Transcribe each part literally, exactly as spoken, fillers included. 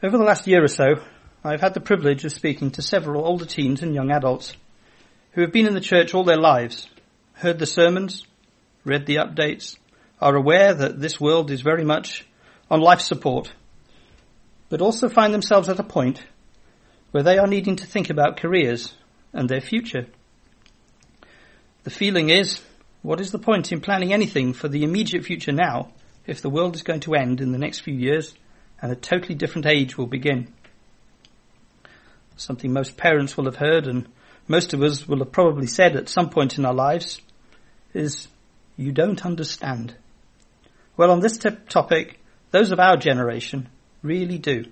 Over the last year or so, I've had the privilege of speaking to several older teens and young adults who have been in the church all their lives, heard the sermons, read the updates, are aware that this world is very much on life support, but also find themselves at a point where they are needing to think about careers and their future. The feeling is, what is the point in planning anything for the immediate future now if the world is going to end in the next few years and a totally different age will begin? Something most parents will have heard and most of us will have probably said at some point in our lives is, you don't understand. Well, on this t- topic, those of our generation really do.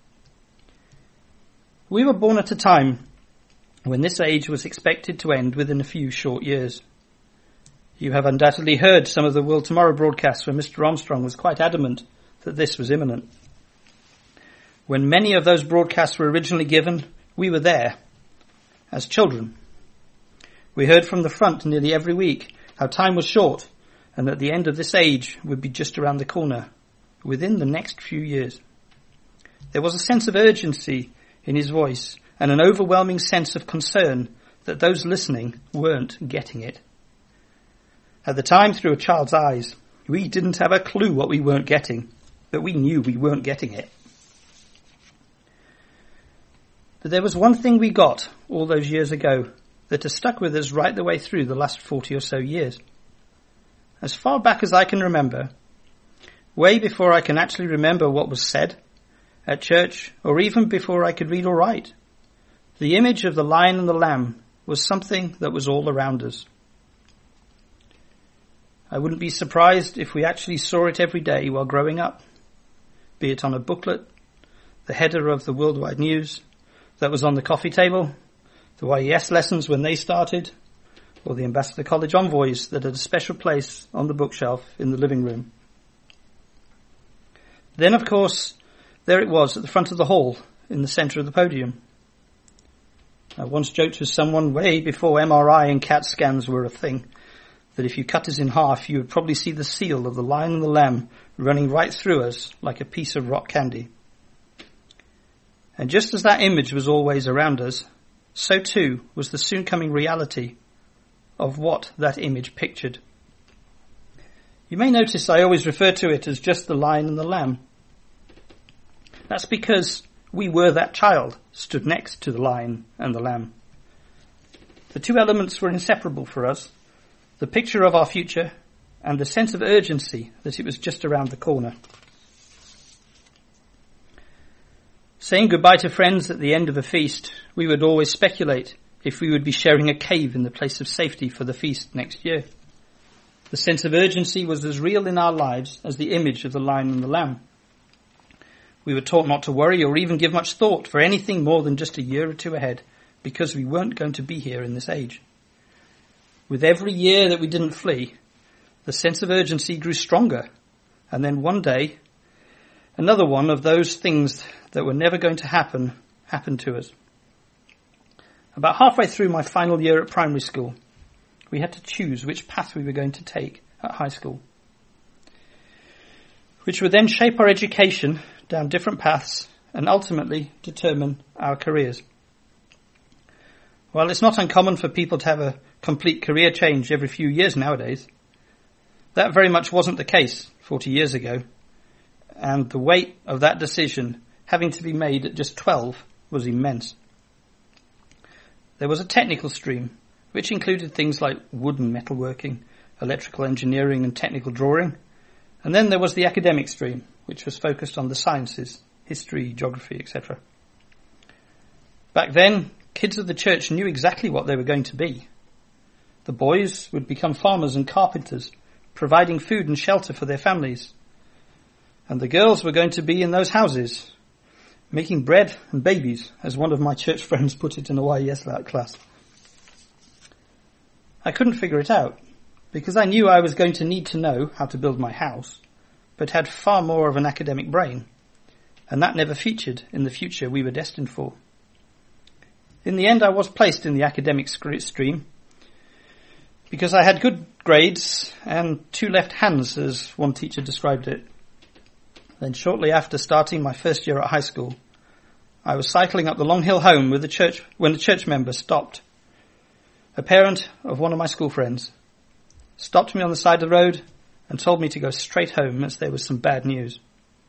We were born at a time when this age was expected to end within a few short years. You have undoubtedly heard some of the World Tomorrow broadcasts where Mister Armstrong was quite adamant that this was imminent. When many of those broadcasts were originally given, we were there as children. We heard from the front nearly every week how time was short and that the end of this age would be just around the corner within the next few years. There was a sense of urgency in his voice and an overwhelming sense of concern that those listening weren't getting it. At the time, through a child's eyes, we didn't have a clue what we weren't getting, but we knew we weren't getting it. But there was one thing we got all those years ago that has stuck with us right the way through the last forty or so years. As far back as I can remember, way before I can actually remember what was said at church, or even before I could read or write, the image of the lion and the lamb was something that was all around us. I wouldn't be surprised if we actually saw it every day while growing up, be it on a booklet, the header of the Worldwide News that was on the coffee table, the Y E S lessons when they started, or the Ambassador College envoys that had a special place on the bookshelf in the living room. Then, of course, there it was at the front of the hall in the centre of the podium. I once joked with someone way before M R I and CAT scans were a thing, that if you cut us in half, you would probably see the seal of the lion and the lamb running right through us like a piece of rock candy. And just as that image was always around us, so too was the soon coming reality of what that image pictured. You may notice I always refer to it as just the lion and the lamb. That's because we were that child stood next to the lion and the lamb. The two elements were inseparable for us, the picture of our future and the sense of urgency that it was just around the corner. Saying goodbye to friends at the end of a feast, we would always speculate if we would be sharing a cave in the place of safety for the feast next year. The sense of urgency was as real in our lives as the image of the lion and the lamb. We were taught not to worry or even give much thought for anything more than just a year or two ahead, because we weren't going to be here in this age. With every year that we didn't flee, the sense of urgency grew stronger, and then one day, another one of those things that were never going to happen, happened to us. About halfway through my final year at primary school, we had to choose which path we were going to take at high school, which would then shape our education down different paths and ultimately determine our careers. While it's not uncommon for people to have a complete career change every few years nowadays, that very much wasn't the case forty years ago, and the weight of that decision having to be made at just twelve was immense. There was a technical stream, which included things like wood and metalworking, electrical engineering and technical drawing, and then there was the academic stream, which was focused on the sciences, history, geography, et cetera. Back then, kids of the church knew exactly what they were going to be. The boys would become farmers and carpenters, providing food and shelter for their families. And the girls were going to be in those houses, making bread and babies, as one of my church friends put it in a Y E S class. I couldn't figure it out, because I knew I was going to need to know how to build my house, but had far more of an academic brain, and that never featured in the future we were destined for. In the end, I was placed in the academic stream, because I had good grades and two left hands, as one teacher described it. Then shortly after starting my first year at high school, I was cycling up the long hill home with the church when a church member stopped. A parent of one of my school friends stopped me on the side of the road and told me to go straight home as there was some bad news.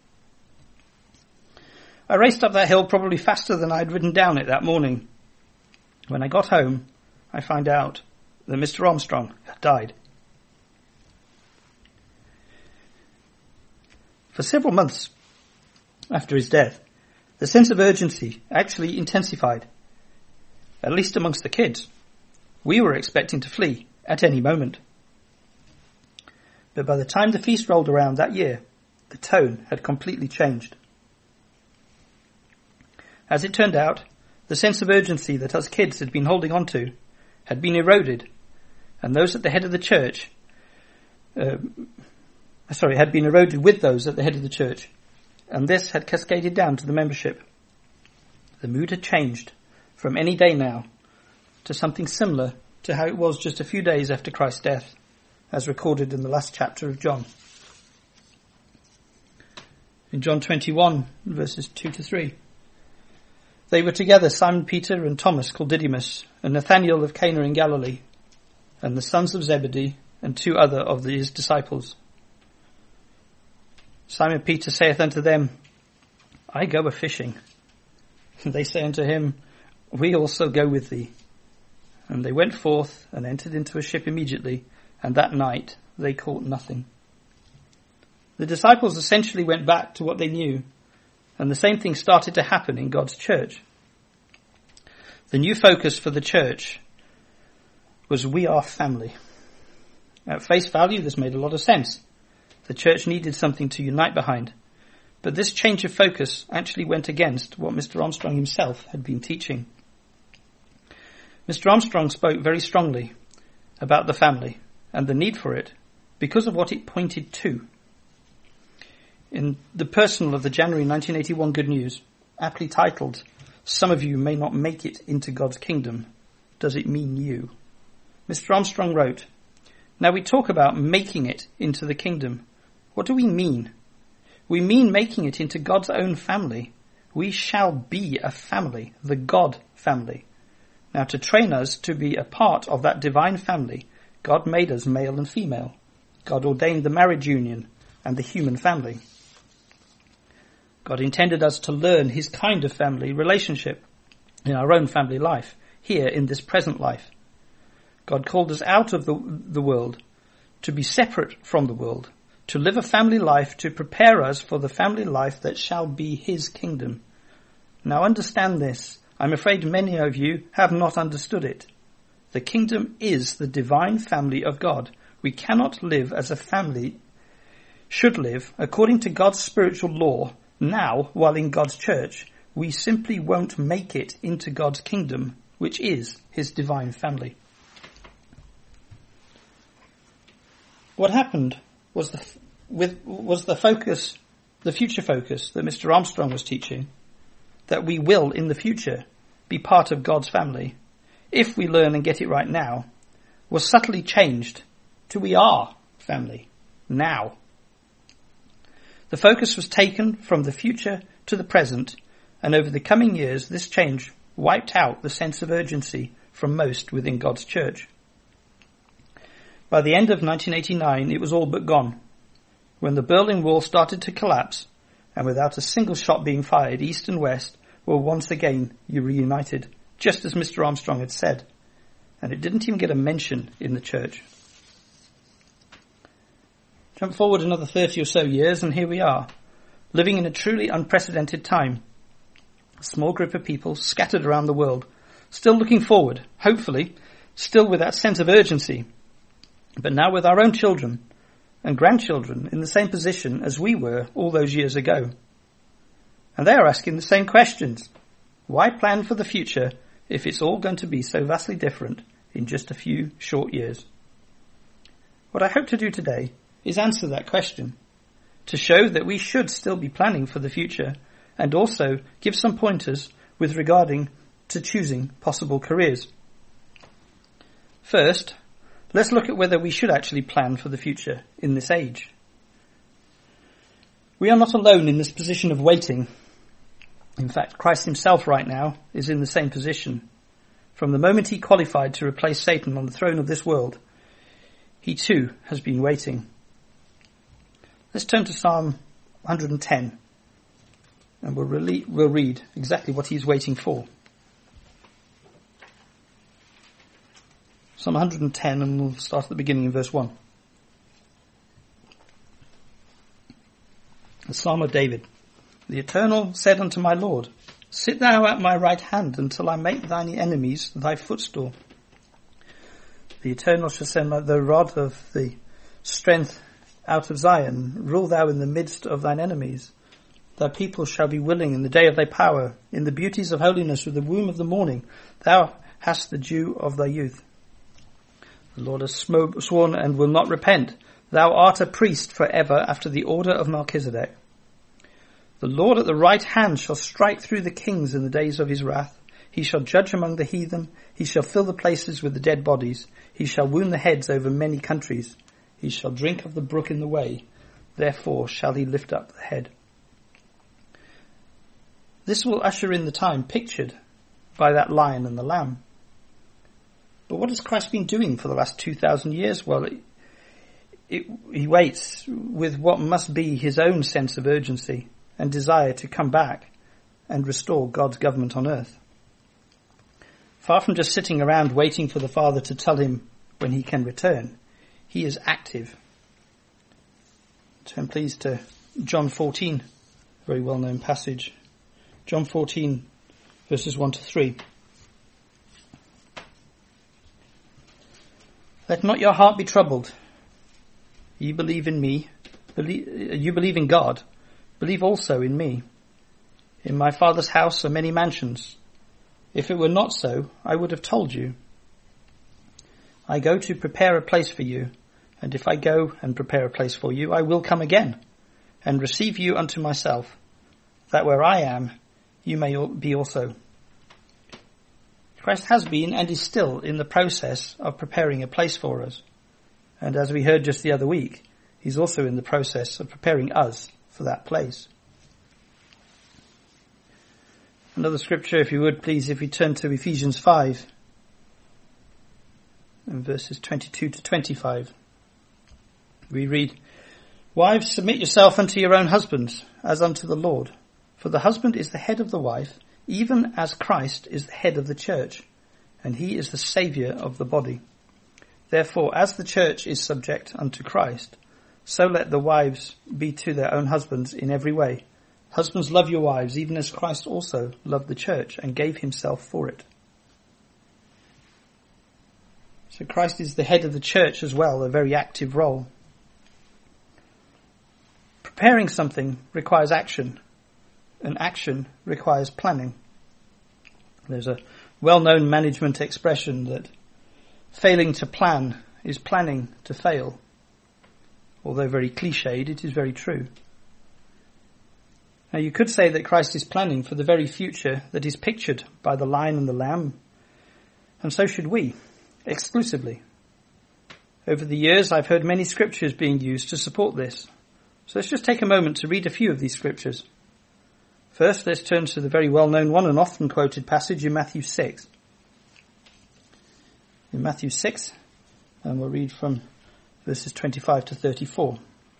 I raced up that hill probably faster than I'd ridden down it that morning. When I got home, I found out that Mister Armstrong had died. For several months after his death, the sense of urgency actually intensified, at least amongst the kids. We were expecting to flee at any moment. But by the time the feast rolled around that year, the tone had completely changed. As it turned out, the sense of urgency that us kids had been holding on to had been eroded, and those at the head of the church, uh, sorry, had been eroded with those at the head of the church, and this had cascaded down to the membership. The mood had changed from any day now to something similar to how it was just a few days after Christ's death, as recorded in the last chapter of John. In John twenty-one, verses two to three. They were together, Simon Peter and Thomas called Didymus, and Nathanael of Cana in Galilee, and the sons of Zebedee, and two other of his disciples. Simon Peter saith unto them, I go a-fishing. And they say unto him, We also go with thee. And they went forth and entered into a ship immediately, and that night they caught nothing. The disciples essentially went back to what they knew, and the same thing started to happen in God's church. The new focus for the church was we are family. At face value, this made a lot of sense. The church needed something to unite behind. But this change of focus actually went against what Mister Armstrong himself had been teaching. Mister Armstrong spoke very strongly about the family and the need for it because of what it pointed to. In the Personal of the January nineteen eighty-one Good News, aptly titled, Some of You May Not Make It into God's Kingdom, Does It Mean You? Mister Armstrong wrote, Now we talk about making it into the kingdom. What do we mean? We mean making it into God's own family. We shall be a family, the God family. Now to train us to be a part of that divine family, God made us male and female. God ordained the marriage union and the human family. God intended us to learn his kind of family relationship in our own family life, here in this present life. God called us out of the, the world to be separate from the world, to live a family life to prepare us for the family life that shall be his kingdom. Now understand this. I'm afraid many of you have not understood it. The kingdom is the divine family of God. We cannot live as a family should live according to God's spiritual law now while in God's church. We simply won't make it into God's kingdom, which is his divine family. What happened was the with was the focus, the future focus that Mister Armstrong was teaching, that we will in the future be part of God's family, if we learn and get it right now, was subtly changed to we are family now. The focus was taken from the future to the present, and over the coming years this change wiped out the sense of urgency from most within God's church. By the end of nineteen eighty-nine, it was all but gone. When the Berlin Wall started to collapse, and without a single shot being fired, East and West were once again reunited, just as Mister Armstrong had said. And it didn't even get a mention in the church. Jump forward another thirty or so years, and here we are, living in a truly unprecedented time. A small group of people scattered around the world, still looking forward, hopefully, still with that sense of urgency, but now with our own children and grandchildren in the same position as we were all those years ago. And they are asking the same questions. Why plan for the future if it's all going to be so vastly different in just a few short years? What I hope to do today is answer that question, to show that we should still be planning for the future, and also give some pointers with regarding to choosing possible careers. First, let's look at whether we should actually plan for the future in this age. We are not alone in this position of waiting. In fact, Christ himself right now is in the same position. From the moment he qualified to replace Satan on the throne of this world, he too has been waiting. Let's turn to Psalm one hundred ten, and we'll, really, we'll read exactly what he's waiting for. Psalm one hundred ten, and we'll start at the beginning in verse one. The Psalm of David. The Eternal said unto my Lord, sit thou at my right hand until I make thine enemies thy footstool. The Eternal shall send the rod of the strength out of Zion. Rule thou in the midst of thine enemies. Thy people shall be willing in the day of thy power. In the beauties of holiness with the womb of the morning, thou hast the dew of thy youth. The Lord has sworn and will not repent. Thou art a priest for ever after the order of Melchizedek. The Lord at the right hand shall strike through the kings in the days of his wrath. He shall judge among the heathen. He shall fill the places with the dead bodies. He shall wound the heads over many countries. He shall drink of the brook in the way. Therefore shall he lift up the head. This will usher in the time pictured by that lion and the lamb. But what has Christ been doing for the last two thousand years? Well, it, it, he waits with what must be his own sense of urgency and desire to come back and restore God's government on earth. Far from just sitting around waiting for the Father to tell him when he can return, he is active. Turn please to John fourteen, very well-known passage. John fourteen, verses one to three. Let not your heart be troubled. You believe in me, believe, you believe in God, believe also in me. In my Father's house are many mansions. If it were not so, I would have told you. I go to prepare a place for you, and if I go and prepare a place for you, I will come again, and receive you unto myself, that where I am, you may be also. Christ has been and is still in the process of preparing a place for us. And as we heard just the other week, he's also in the process of preparing us for that place. Another scripture, if you would please, if we turn to Ephesians five, and verses twenty-two to twenty-five. We read, Wives, submit yourself unto your own husbands, as unto the Lord. For the husband is the head of the wife, even as Christ is the head of the church, and he is the Saviour of the body. Therefore, as the church is subject unto Christ, so let the wives be to their own husbands in every way. Husbands, love your wives, even as Christ also loved the church and gave himself for it. So Christ is the head of the church as well, a very active role. Preparing something requires action, and action requires planning. There's a well-known management expression that failing to plan is planning to fail. Although very cliched, it is very true. Now you could say that Christ is planning for the very future that is pictured by the lion and the lamb, and so should we, exclusively. Over the years I've heard many scriptures being used to support this. So let's just take a moment to read a few of these scriptures. First, let's turn to the very well-known one and often quoted passage in Matthew six. In Matthew six, and we'll read from verses twenty-five to thirty-four.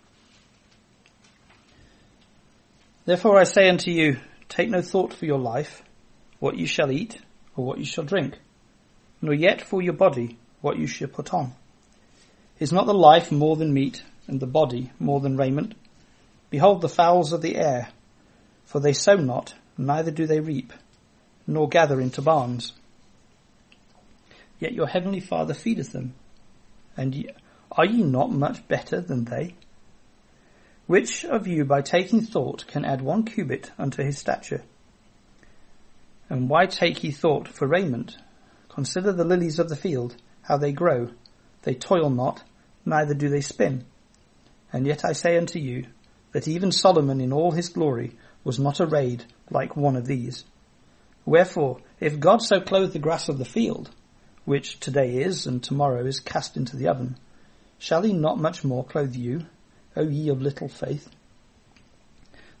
Therefore I say unto you, take no thought for your life, what you shall eat, or what you shall drink, nor yet for your body, what you shall put on. Is not the life more than meat, and the body more than raiment? Behold the fowls of the air, for they sow not, neither do they reap, nor gather into barns. Yet your heavenly Father feedeth them. And ye, are ye not much better than they? Which of you by taking thought can add one cubit unto his stature? And why take ye thought for raiment? Consider the lilies of the field, how they grow. They toil not, neither do they spin. And yet I say unto you, that even Solomon in all his glory was not arrayed like one of these. Wherefore, if God so clothe the grass of the field, which today is and tomorrow is cast into the oven, shall he not much more clothe you, O ye of little faith?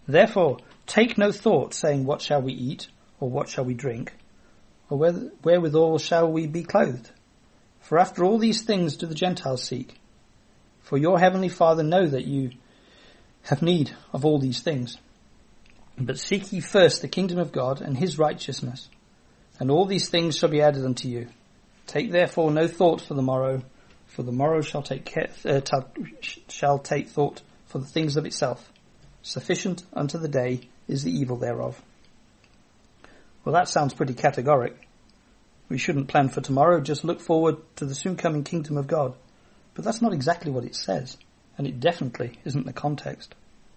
Therefore, take no thought, saying, what shall we eat, or what shall we drink, or whether, wherewithal shall we be clothed? For after all these things do the Gentiles seek. For your heavenly Father know that you have need of all these things. But seek ye first the kingdom of God and his righteousness, and all these things shall be added unto you. Take therefore no thought for the morrow, for the morrow shall take care, uh, t- shall take thought for the things of itself. Sufficient unto the day is the evil thereof. Well, that sounds pretty categoric. We shouldn't plan for tomorrow, just look forward to the soon coming kingdom of God. But that's not exactly what it says, and it definitely isn't the context.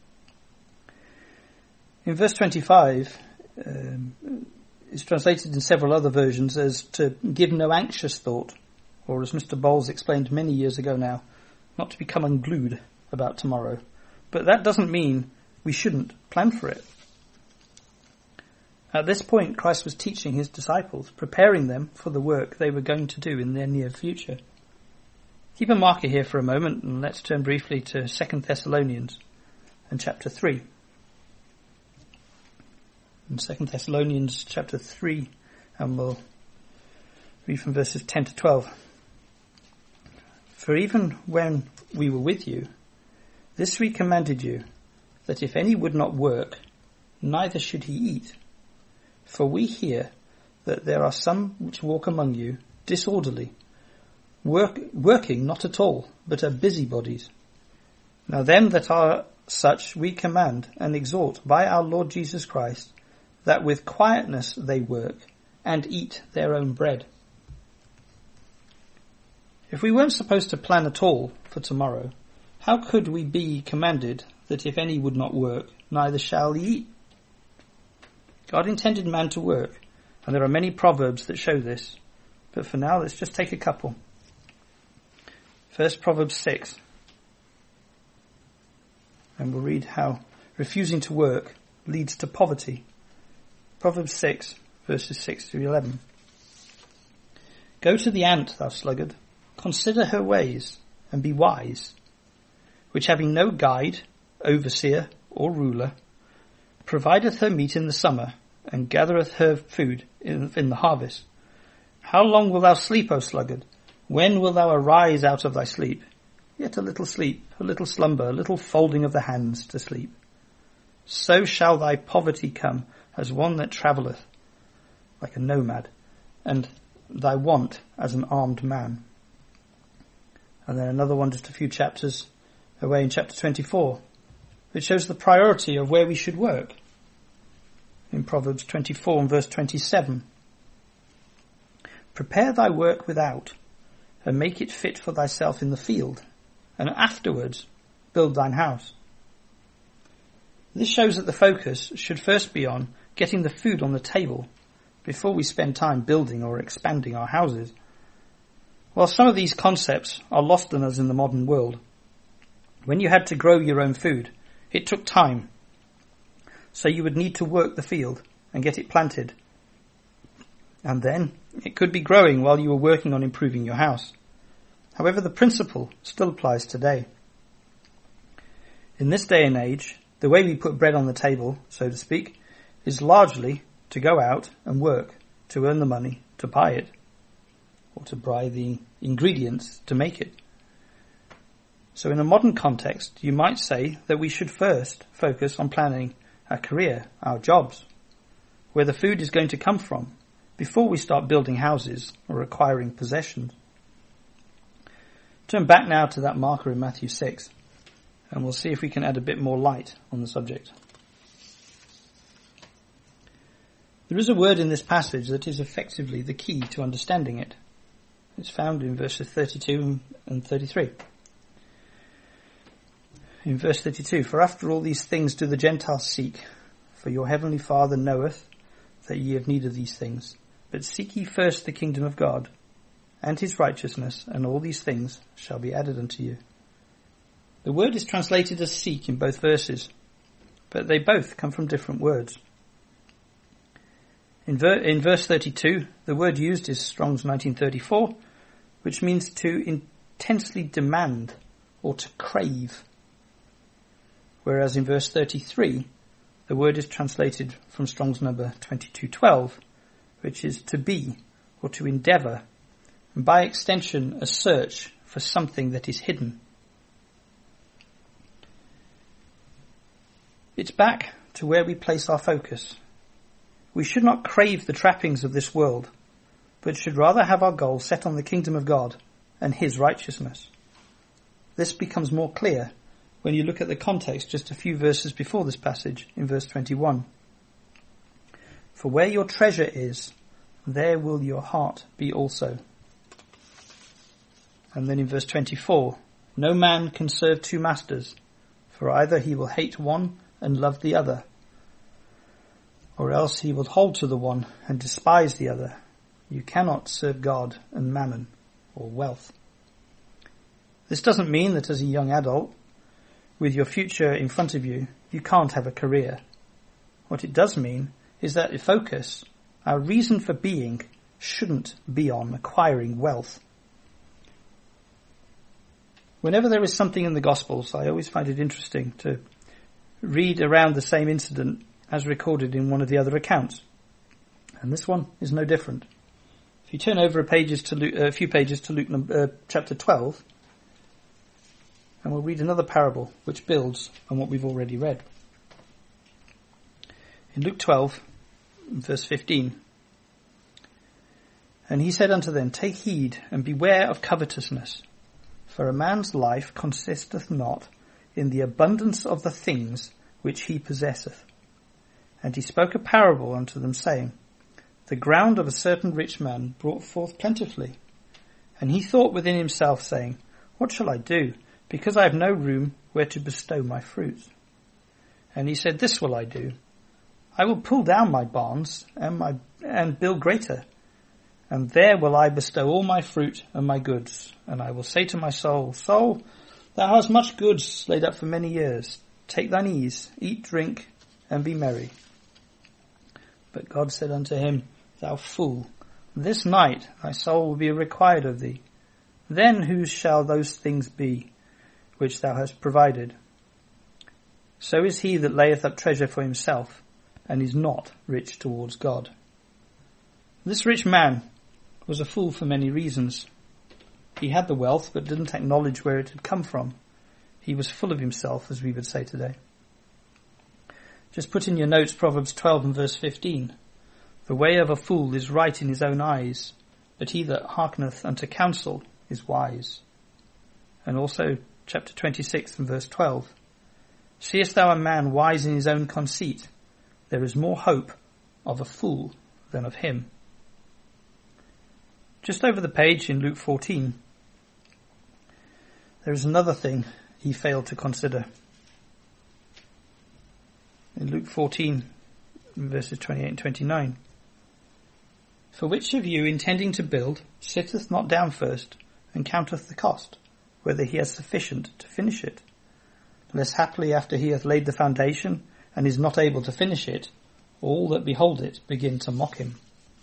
In verse twenty-five, um, it's translated in several other versions as to give no anxious thought, or as Mister Bowles explained many years ago now, not to become unglued about tomorrow. But that doesn't mean we shouldn't plan for it. At this point, Christ was teaching his disciples, preparing them for the work they were going to do in their near future. Keep a marker here for a moment, and let's turn briefly to Second Thessalonians and chapter three. In Second Thessalonians chapter three, and we'll read from verses ten to twelve. For even when we were with you, this we commanded you, that if any would not work, neither should he eat. For we hear that there are some which walk among you disorderly, work, working not at all, but are busybodies. Now them that are such we command and exhort by our Lord Jesus Christ, that with quietness they work and eat their own bread. If we weren't supposed to plan at all for tomorrow, how could we be commanded that if any would not work, neither shall he eat? God intended man to work, and there are many proverbs that show this. But for now, let's just take a couple. First, Proverbs six. And we'll read how refusing to work leads to poverty. Proverbs six, verses six to eleven. Go to the ant, thou sluggard, consider her ways, and be wise, which having no guide, overseer, or ruler, provideth her meat in the summer, and gathereth her food in, in the harvest. How long wilt thou sleep, O sluggard? When wilt thou arise out of thy sleep? Yet a little sleep, a little slumber, a little folding of the hands to sleep. So shall thy poverty come as one that travelleth, like a nomad, and thy want as an armed man. And then another one just a few chapters away in chapter twenty-four, which shows the priority of where we should work. In Proverbs twenty-four and verse twenty-seven. Prepare thy work without, and make it fit for thyself in the field, and afterwards build thine house. This shows that the focus should first be on getting the food on the table before we spend time building or expanding our houses. While some of these concepts are lost on us in the modern world, when you had to grow your own food, it took time. So you would need to work the field and get it planted. And then it could be growing while you were working on improving your house. However, the principle still applies today. In this day and age, the way we put bread on the table, so to speak, is largely to go out and work, to earn the money, to buy it, or to buy the ingredients to make it. So in a modern context, you might say that we should first focus on planning our career, our jobs, where the food is going to come from, before we start building houses or acquiring possessions. Turn back now to that marker in Matthew six, and we'll see if we can add a bit more light on the subject. There is a word in this passage that is effectively the key to understanding it. It's found in verses thirty-two and thirty-three. In verse thirty-two, for after all these things do the Gentiles seek, for your heavenly Father knoweth that ye have need of these things. But seek ye first the kingdom of God, and his righteousness, and all these things shall be added unto you. The word is translated as seek in both verses, but they both come from different words. In, ver- in verse thirty-two, the word used is Strong's nineteen thirty-four, which means to intensely demand or to crave. Whereas in verse thirty-three, the word is translated from Strong's number twenty-two twelve, which is to be or to endeavour, and by extension a search for something that is hidden. It's back to where we place our focus. We should not crave the trappings of this world, but should rather have our goal set on the kingdom of God and his righteousness. This becomes more clear when you look at the context just a few verses before this passage in verse twenty-one. For where your treasure is, there will your heart be also. And then in verse twenty-four, no man can serve two masters, for either he will hate one and love the other, or else he will hold to the one and despise the other. You cannot serve God and mammon, or wealth. This doesn't mean that as a young adult, with your future in front of you, you can't have a career. What it does mean is that the focus, our reason for being, shouldn't be on acquiring wealth. Whenever there is something in the Gospels, I always find it interesting to read around the same incident as recorded in one of the other accounts. And this one is no different. If you turn over a, pages to Luke, a few pages to Luke uh, chapter twelve, and we'll read another parable which builds on what we've already read. In Luke twelve, verse fifteen, and he said unto them, take heed and beware of covetousness, for a man's life consisteth not in the abundance of the things which he possesseth. And he spoke a parable unto them, saying, the ground of a certain rich man brought forth plentifully. And he thought within himself, saying, what shall I do, because I have no room where to bestow my fruits? And he said, this will I do. I will pull down my barns and my and build greater, and there will I bestow all my fruit and my goods. And I will say to my soul, soul, thou hast much goods laid up for many years. Take thine ease, eat, drink, and be merry. But God said unto him, thou fool, this night thy soul will be required of thee. Then whose shall those things be which thou hast provided? So is he that layeth up treasure for himself, and is not rich towards God. This rich man was a fool for many reasons. He had the wealth, but didn't acknowledge where it had come from. He was full of himself, as we would say today. Just put in your notes Proverbs twelve and verse fifteen. The way of a fool is right in his own eyes, but he that hearkeneth unto counsel is wise. And also chapter twenty-six and verse twelve. Seest thou a man wise in his own conceit? There is more hope of a fool than of him. Just over the page in Luke fourteen, there is another thing he failed to consider. In Luke fourteen, verses twenty-eight and twenty-nine. For which of you, intending to build, sitteth not down first, and counteth the cost, whether he has sufficient to finish it? Lest haply after he hath laid the foundation, and is not able to finish it, all that behold it begin to mock him.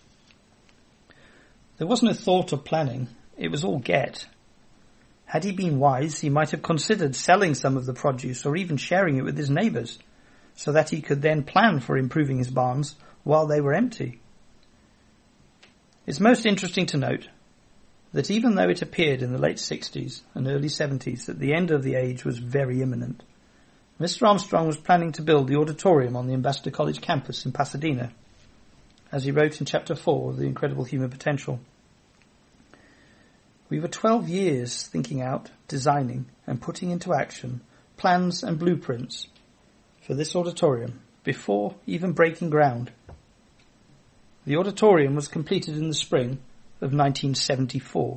There wasn't a thought of planning, it was all get. Had he been wise, he might have considered selling some of the produce, or even sharing it with his neighbours, so that he could then plan for improving his barns while they were empty. It's most interesting to note that even though it appeared in the late sixties and early seventies that the end of the age was very imminent, Mister Armstrong was planning to build the auditorium on the Ambassador College campus in Pasadena, as he wrote in chapter four of The Incredible Human Potential. We were twelve years thinking out, designing, and putting into action plans and blueprints for this auditorium before even breaking ground. The auditorium was completed in the spring of nineteen seventy-four.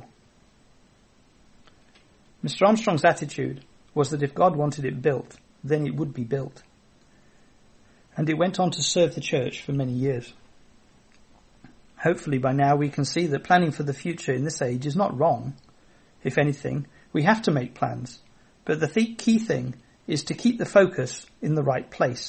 Mister Armstrong's attitude was that if God wanted it built, then it would be built. And it went on to serve the church for many years. Hopefully by now we can see that planning for the future in this age is not wrong. If anything, we have to make plans, but the th- key thing is to keep the focus in the right place.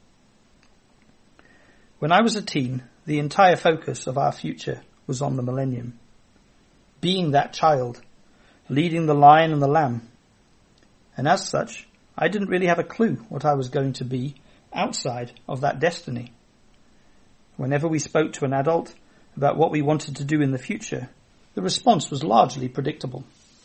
When I was a teen, the entire focus of our future was on the millennium. Being that child, leading the lion and the lamb. And as such, I didn't really have a clue what I was going to be outside of that destiny. Whenever we spoke to an adult about what we wanted to do in the future, the response was largely predictable.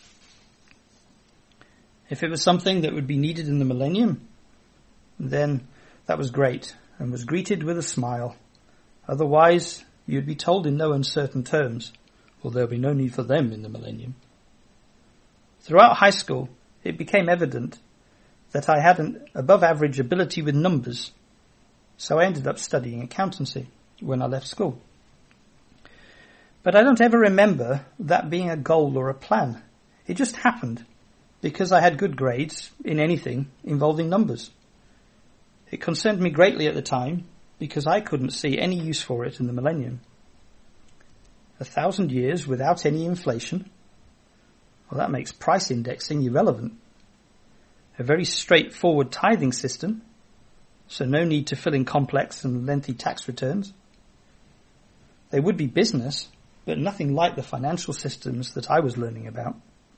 If it was something that would be needed in the millennium, then that was great and was greeted with a smile. Otherwise, you'd be told in no uncertain terms, well, there'll be no need for them in the millennium. Throughout high school, it became evident that I had an above average ability with numbers, so I ended up studying accountancy when I left school. But I don't ever remember that being a goal or a plan. It just happened because I had good grades in anything involving numbers. It concerned me greatly at the time because I couldn't see any use for it in the millennium. A thousand years without any inflation? Well, that makes price indexing irrelevant. A very straightforward tithing system, so no need to fill in complex and lengthy tax returns. They would be business, but nothing like the financial systems that I was learning about.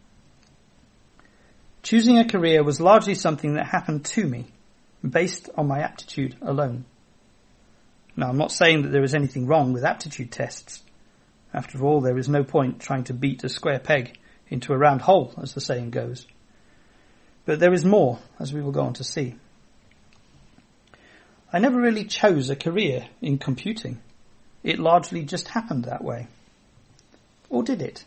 Choosing a career was largely something that happened to me, based on my aptitude alone. Now, I'm not saying that there is anything wrong with aptitude tests. After all, there is no point trying to beat a square peg into a round hole, as the saying goes. But there is more, as we will go on to see. I never really chose a career in computing. It largely just happened that way. Or did it?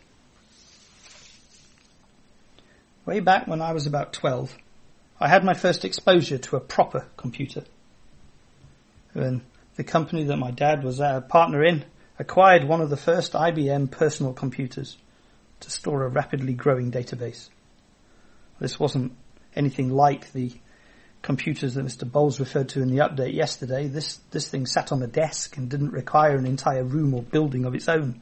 Way back when I was about twelve, I had my first exposure to a proper computer. When the company that my dad was a partner in acquired one of the first I B M personal computers to store a rapidly growing database. This wasn't anything like the computers that Mister Bowles referred to in the update yesterday. This this thing sat on a desk and didn't require an entire room or building of its own.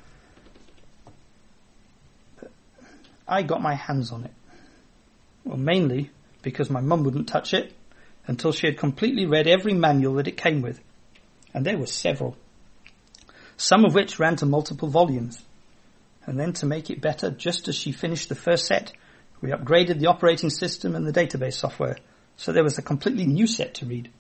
But I got my hands on it. Well, mainly because my mum wouldn't touch it until she had completely read every manual that it came with. And there were several. Some of which ran to multiple volumes. And then to make it better, just as she finished the first set, we upgraded the operating system and the database software, so there was a completely new set to read.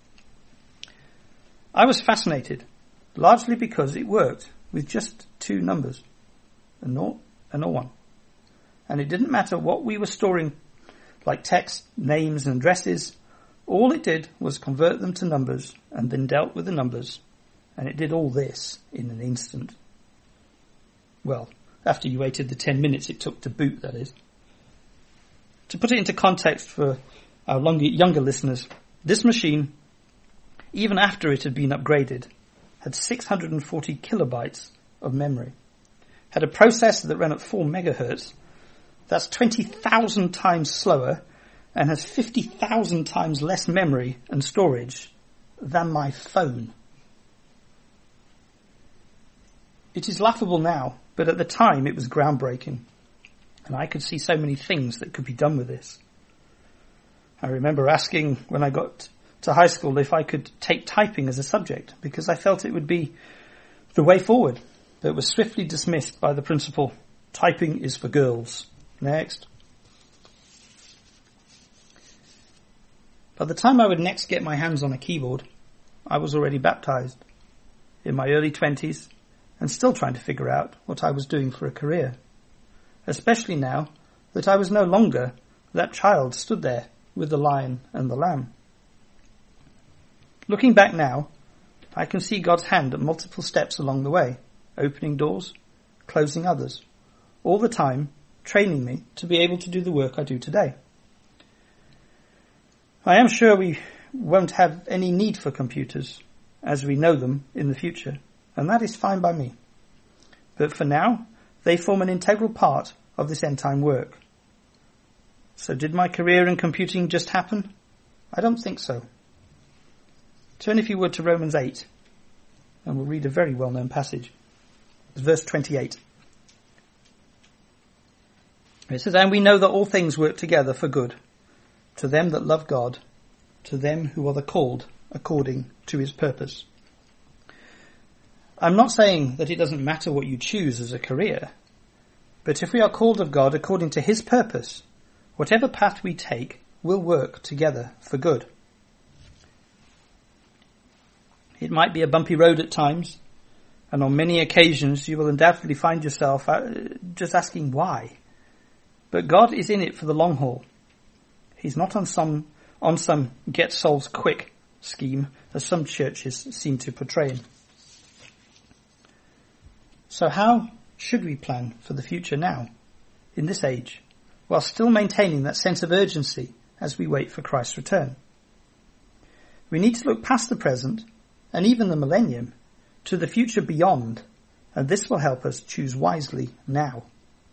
I was fascinated, largely because it worked with just two numbers, a naught and a one. And it didn't matter what we were storing, like text, names and addresses. All it did was convert them to numbers and then dealt with the numbers. And it did all this in an instant. Well, after you waited the ten minutes it took to boot, that is. To put it into context for our longer, younger listeners, this machine, even after it had been upgraded, had six hundred forty kilobytes of memory, had a processor that ran at four megahertz, that's twenty thousand times slower, and has fifty thousand times less memory and storage than my phone. It is laughable now, but at the time it was groundbreaking. And I could see so many things that could be done with this. I remember asking when I got to high school if I could take typing as a subject, because I felt it would be the way forward. But it was swiftly dismissed by the principal. Typing is for girls. Next. By the time I would next get my hands on a keyboard, I was already baptized, in my early twenties, and still trying to figure out what I was doing for a career. Especially now that I was no longer that child stood there with the lion and the lamb. Looking back now, I can see God's hand at multiple steps along the way, opening doors, closing others, all the time training me to be able to do the work I do today. I am sure we won't have any need for computers as we know them in the future, and that is fine by me. But for now, they form an integral part of this end-time work. So did my career in computing just happen? I don't think so. Turn, if you would, to Romans eight, and we'll read a very well-known passage. It's verse twenty-eight. It says, "And we know that all things work together for good, to them that love God, to them who are the called according to his purpose." I'm not saying that it doesn't matter what you choose as a career, but if we are called of God according to his purpose, whatever path we take will work together for good. It might be a bumpy road at times, and on many occasions you will undoubtedly find yourself just asking why. But God is in it for the long haul. He's not on some on some get souls quick scheme, as some churches seem to portray him. So how should we plan for the future now, in this age, while still maintaining that sense of urgency as we wait for Christ's return? We need to look past the present, and even the millennium, to the future beyond, and this will help us choose wisely now.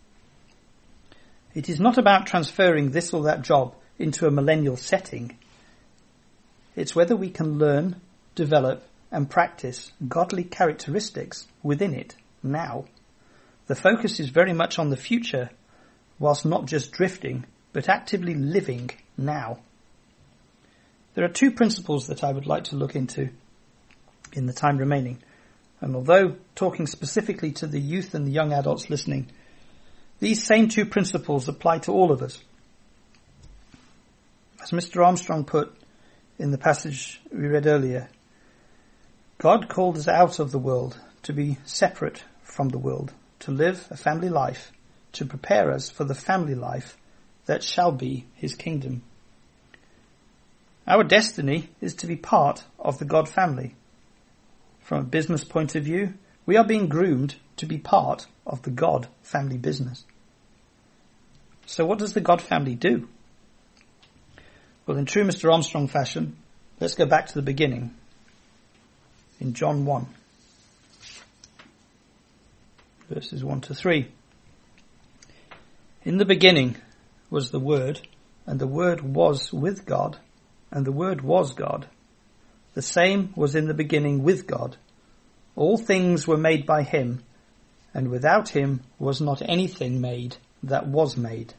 It is not about transferring this or that job into a millennial setting. It's whether we can learn, develop, and practice godly characteristics within it now. The focus is very much on the future, whilst not just drifting, but actively living now. There are two principles that I would like to look into in the time remaining. And although talking specifically to the youth and the young adults listening, these same two principles apply to all of us. As Mister Armstrong put in the passage we read earlier, God called us out of the world to be separate from the world, to live a family life, to prepare us for the family life that shall be his kingdom. Our destiny is to be part of the God family. From a business point of view, we are being groomed to be part of the God family business. So what does the God family do? Well, in true Mister Armstrong fashion, let's go back to the beginning. In John one, verses one to three. In the beginning was the Word, and the Word was with God, and the Word was God. The same was in the beginning with God. All things were made by him, and without him was not anything made that was made.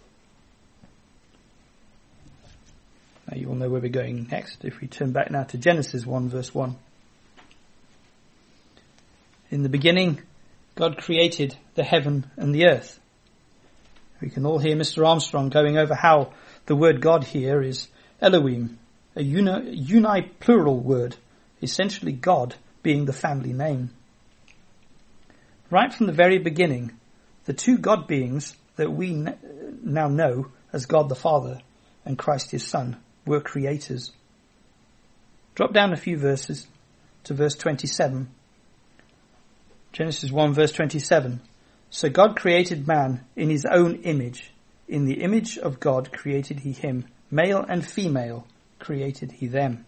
Now you will know where we're going next if we turn back now to Genesis one verse one. In the beginning, God created the heaven and the earth. We can all hear Mister Armstrong going over how the word God here is Elohim, a uni, uni-plural word, essentially God being the family name. Right from the very beginning, the two God beings that we n- now know as God the Father and Christ his Son were creators. Drop down a few verses to verse twenty-seven. Genesis one verse twenty-seven. So God created man in his own image. In the image of God created he him. Male and female created he them.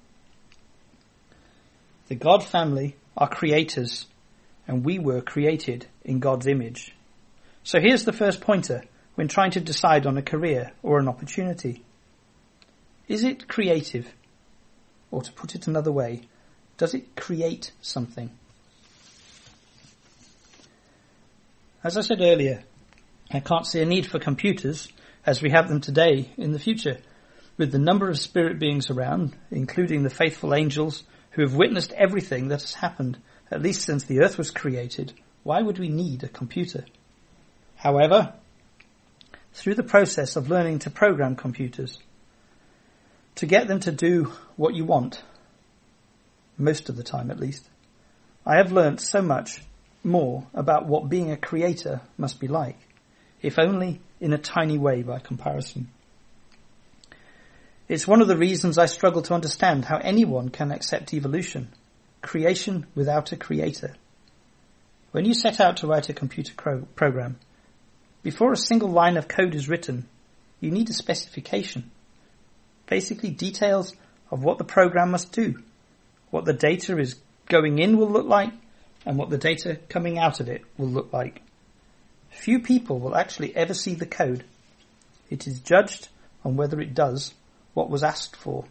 The God family are creators, and we were created in God's image. So here's the first pointer when trying to decide on a career or an opportunity. Is it creative? Or to put it another way, does it create something? As I said earlier, I can't see a need for computers as we have them today in the future. With the number of spirit beings around, including the faithful angels who have witnessed everything that has happened, at least since the earth was created, why would we need a computer? However, through the process of learning to program computers, to get them to do what you want, most of the time at least, I have learnt so much more about what being a creator must be like, if only in a tiny way by comparison. It's one of the reasons I struggle to understand how anyone can accept evolution, creation without a creator. When you set out to write a computer cro- program, before a single line of code is written, you need a specification. Basically details of what the program must do, what the data is going in will look like, and what the data coming out of it will look like. Few people will actually ever see the code. It is judged on whether it does what was asked for.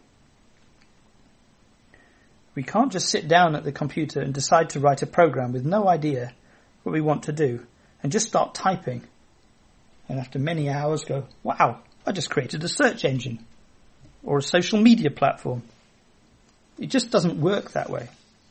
We can't just sit down at the computer and decide to write a program with no idea what we want to do and just start typing. And after many hours go, wow, I just created a search engine or a social media platform. It just doesn't work that way.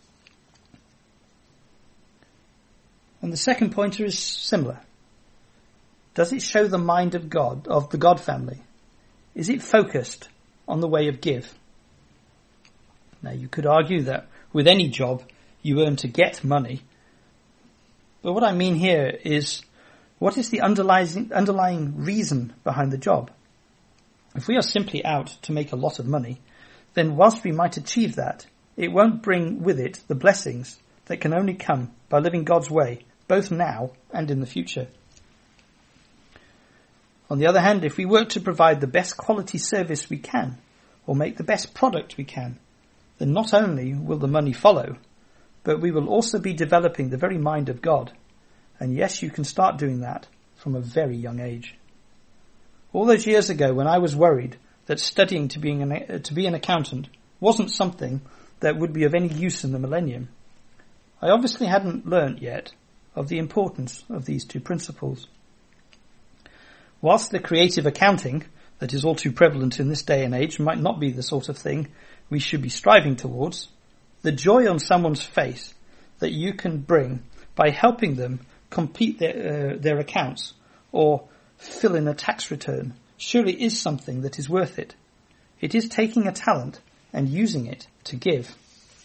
And the second pointer is similar. Does it show the mind of God, of the God family? Is it focused on the way of give? Now you could argue that with any job, you earn to get money. But what I mean here is, what is the underlying, underlying reason behind the job? If we are simply out to make a lot of money, then whilst we might achieve that, it won't bring with it the blessings that can only come by living God's way, both now and in the future. On the other hand, if we work to provide the best quality service we can, or make the best product we can, then not only will the money follow, but we will also be developing the very mind of God. And yes, you can start doing that from a very young age. All those years ago when I was worried that studying to, being an, to be an accountant wasn't something that would be of any use in the millennium, I obviously hadn't learnt yet of the importance of these two principles. Whilst the creative accounting that is all too prevalent in this day and age might not be the sort of thing we should be striving towards, the joy on someone's face that you can bring by helping them complete their, uh, their accounts or fill in a tax return surely is something that is worth it. It is taking a talent and using it to give.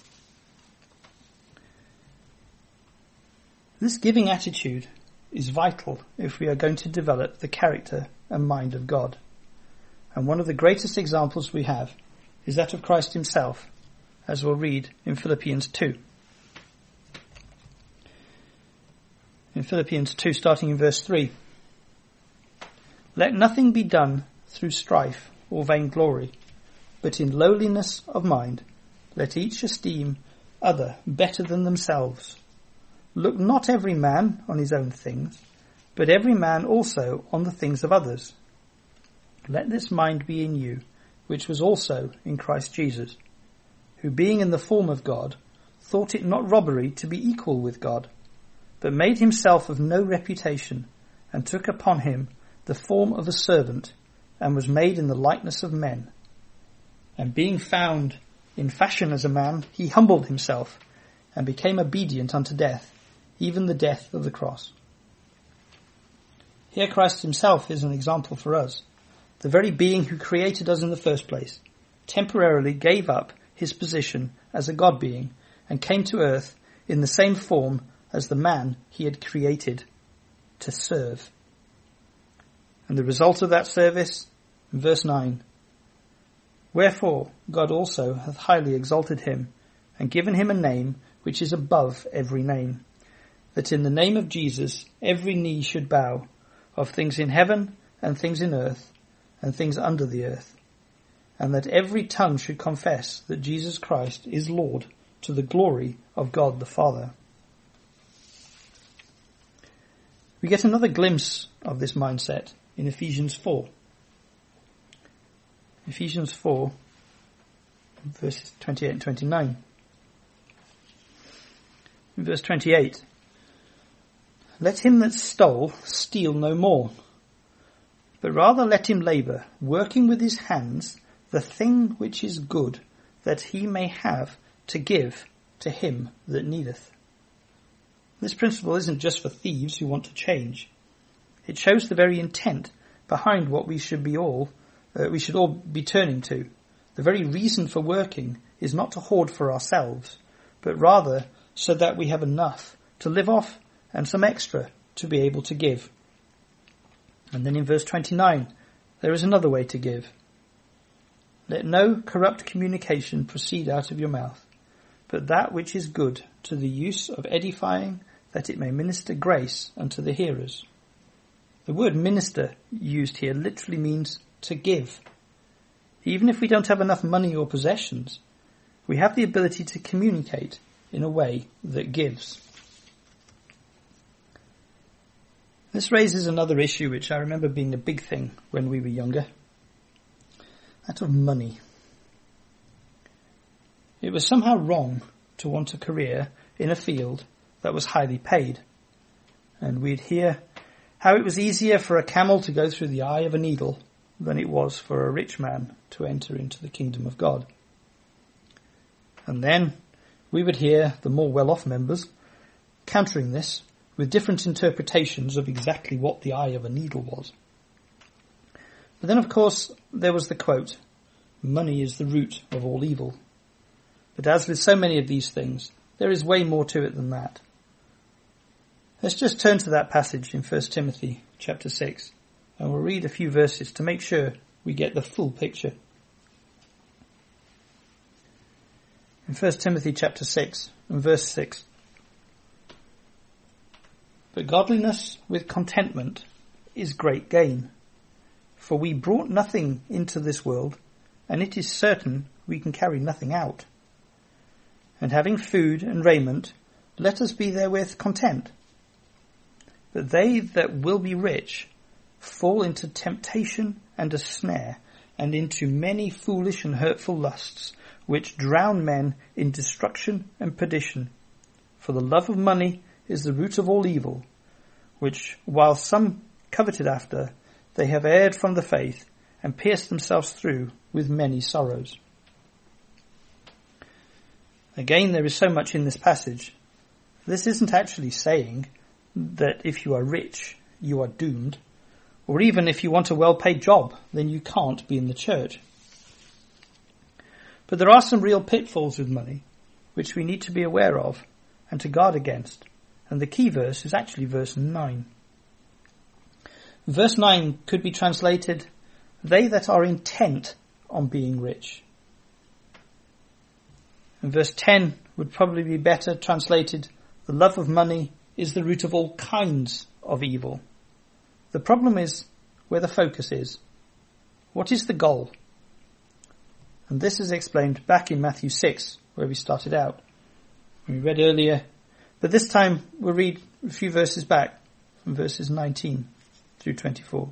This giving attitude is vital if we are going to develop the character and mind of God. And one of the greatest examples we have is that of Christ himself, as we'll read in Philippians two. In Philippians two, starting in verse three. Let nothing be done through strife or vainglory, but in lowliness of mind, let each esteem other better than themselves. Look not every man on his own things, but every man also on the things of others. Let this mind be in you, which was also in Christ Jesus, who being in the form of God, thought it not robbery to be equal with God, but made himself of no reputation, and took upon him the form of a servant, and was made in the likeness of men. And being found in fashion as a man, he humbled himself, and became obedient unto death, even the death of the cross. Here Christ himself is an example for us. The very being who created us in the first place temporarily gave up his position as a God being and came to earth in the same form as the man he had created to serve. And the result of that service, in verse nine, wherefore God also hath highly exalted him and given him a name which is above every name, that in the name of Jesus every knee should bow, of things in heaven and things in earth and things under the earth, and that every tongue should confess that Jesus Christ is Lord, to the glory of God the Father. We get another glimpse of this mindset in Ephesians four. Ephesians four, verses twenty-eight and twenty-nine. In verse twenty-eight, let him that stole steal no more, but rather let him labour, working with his hands the thing which is good, that he may have to give to him that needeth. This principle isn't just for thieves who want to change. It shows the very intent behind what we should be all, uh, we should all be turning to. The very reason for working is not to hoard for ourselves, but rather so that we have enough to live off and some extra to be able to give. And then in verse twenty-nine, there is another way to give. Let no corrupt communication proceed out of your mouth, but that which is good to the use of edifying, that it may minister grace unto the hearers. The word minister used here literally means to give. Even if we don't have enough money or possessions, we have the ability to communicate in a way that gives. This raises another issue which I remember being a big thing when we were younger. That of money. It was somehow wrong to want a career in a field that was highly paid. And we'd hear how it was easier for a camel to go through the eye of a needle than it was for a rich man to enter into the kingdom of God. And then we would hear the more well-off members countering this with different interpretations of exactly what the eye of a needle was. But then, of course, there was the quote, money is the root of all evil. But as with so many of these things, there is way more to it than that. Let's just turn to that passage in First Timothy chapter six, and we'll read a few verses to make sure we get the full picture. In First Timothy chapter six and verse six, "But godliness with contentment is great gain. For we brought nothing into this world, and it is certain we can carry nothing out. And having food and raiment, let us be therewith content. But they that will be rich fall into temptation and a snare, and into many foolish and hurtful lusts, which drown men in destruction and perdition. For the love of money is the root of all evil, which, while some coveted after, they have erred from the faith, and pierced themselves through with many sorrows." Again, there is so much in this passage. This isn't actually saying that if you are rich, you are doomed, or even if you want a well-paid job, then you can't be in the church. But there are some real pitfalls with money, which we need to be aware of and to guard against. And the key verse is actually verse nine. Verse nine could be translated, "They that are intent on being rich." And verse ten would probably be better translated, "The love of money is the root of all kinds of evil." The problem is where the focus is. What is the goal? And this is explained back in Matthew six, where we started out. We read earlier, but this time we'll read a few verses back from verses nineteen through twenty-four.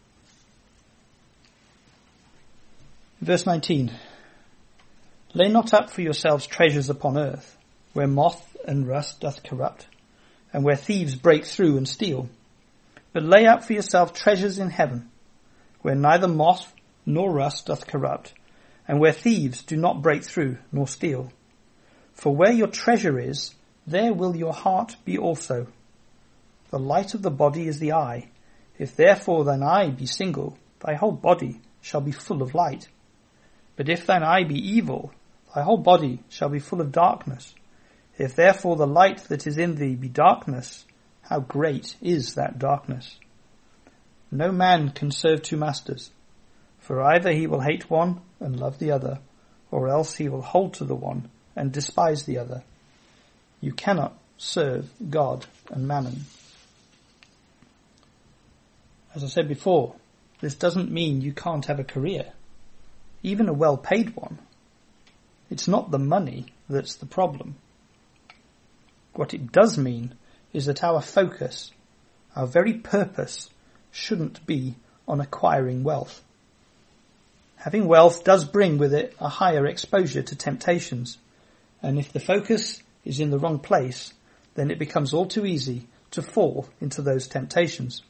Verse nineteen. "Lay not up for yourselves treasures upon earth, where moth and rust doth corrupt, and where thieves break through and steal. But lay up for yourselves treasures in heaven, where neither moth nor rust doth corrupt, and where thieves do not break through nor steal. For where your treasure is, there will your heart be also. The light of the body is the eye. If therefore thine eye be single, thy whole body shall be full of light. But if thine eye be evil, thy whole body shall be full of darkness. If therefore the light that is in thee be darkness, how great is that darkness? No man can serve two masters, for either he will hate one and love the other, or else he will hold to the one and despise the other. You cannot serve God and mammon." As I said before, this doesn't mean you can't have a career, even a well-paid one. It's not the money that's the problem. What it does mean is that our focus, our very purpose, shouldn't be on acquiring wealth. Having wealth does bring with it a higher exposure to temptations, and if the focus is in the wrong place, then it becomes all too easy to fall into those temptations.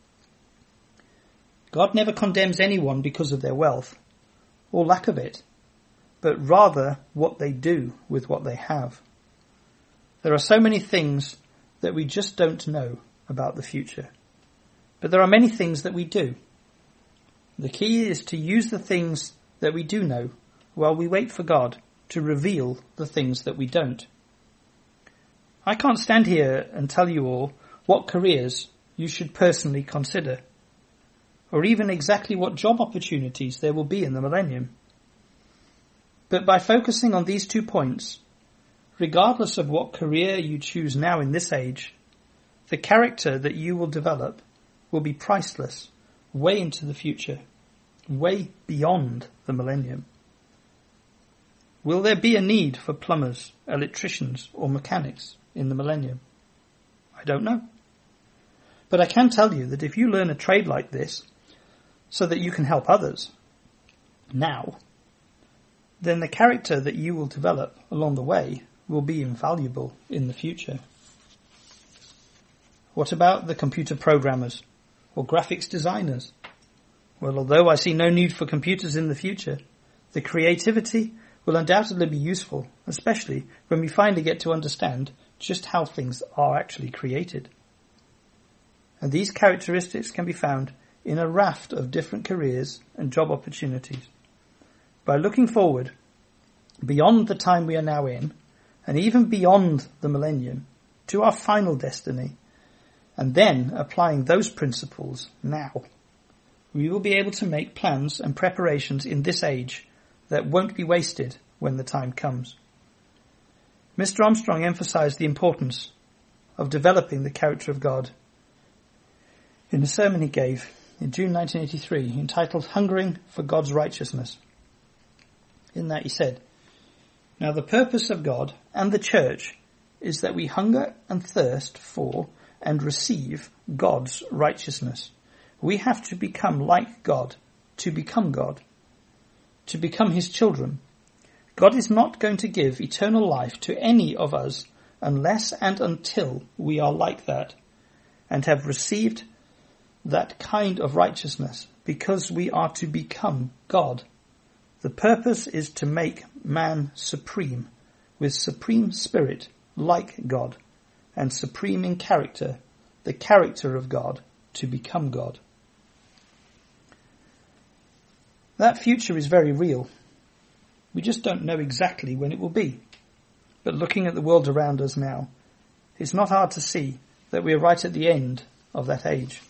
God never condemns anyone because of their wealth, or lack of it, but rather what they do with what they have. There are so many things that we just don't know about the future, but there are many things that we do. The key is to use the things that we do know while we wait for God to reveal the things that we don't. I can't stand here and tell you all what careers you should personally consider, or even exactly what job opportunities there will be in the millennium. But by focusing on these two points, regardless of what career you choose now in this age, the character that you will develop will be priceless way into the future, way beyond the millennium. Will there be a need for plumbers, electricians, or mechanics in the millennium? I don't know. But I can tell you that if you learn a trade like this so that you can help others now, then the character that you will develop along the way will be invaluable in the future. What about the computer programmers or graphics designers? Well, although I see no need for computers in the future, the creativity will undoubtedly be useful, especially when we finally get to understand just how things are actually created. And these characteristics can be found in a raft of different careers and job opportunities. By looking forward, beyond the time we are now in, and even beyond the millennium, to our final destiny, and then applying those principles now, we will be able to make plans and preparations in this age that won't be wasted when the time comes. Mister Armstrong emphasized the importance of developing the character of God in a sermon he gave in June nineteen eighty-three entitled Hungering for God's Righteousness. In that he said, "Now the purpose of God and the church is that we hunger and thirst for and receive God's righteousness. We have to become like God, to become God, to become his children. God is not going to give eternal life to any of us unless and until we are like that and have received that kind of righteousness, because we are to become God. The purpose is to make man supreme, with supreme spirit like God, and supreme in character, the character of God, to become God." That future is very real. We just don't know exactly when it will be. But looking at the world around us now, it's not hard to see that we are right at the end of that age.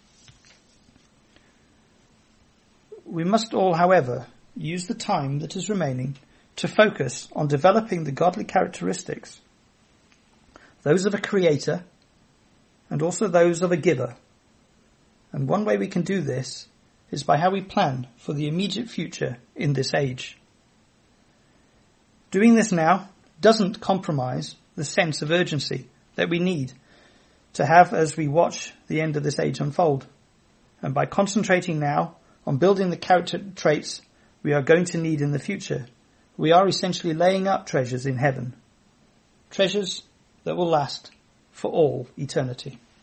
We must all, however, use the time that is remaining to focus on developing the godly characteristics, those of a creator and also those of a giver. And one way we can do this is by how we plan for the immediate future in this age. Doing this now doesn't compromise the sense of urgency that we need to have as we watch the end of this age unfold. And by concentrating now on building the character traits we are going to need in the future, we are essentially laying up treasures in heaven, treasures that will last for all eternity.